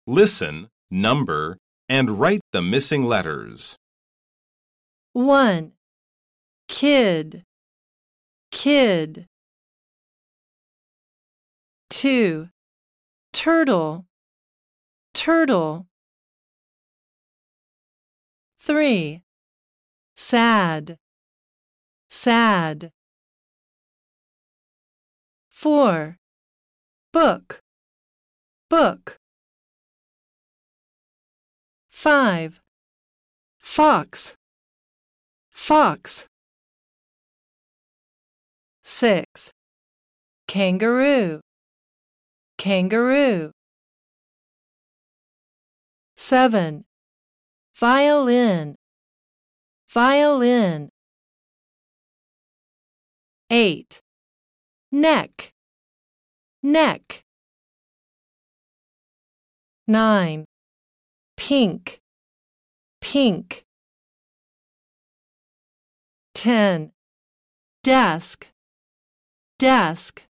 Listen, number, and write the missing letters. 1. Kid, kid. 2. Turtle, turtle. 3. Sad, sad. 4. Book, book. 5. Fox, fox. 6. Kangaroo, kangaroo. 7. Violin, violin. 8. Neck, neck. 9. Pink, pink. 10. Desk, desk.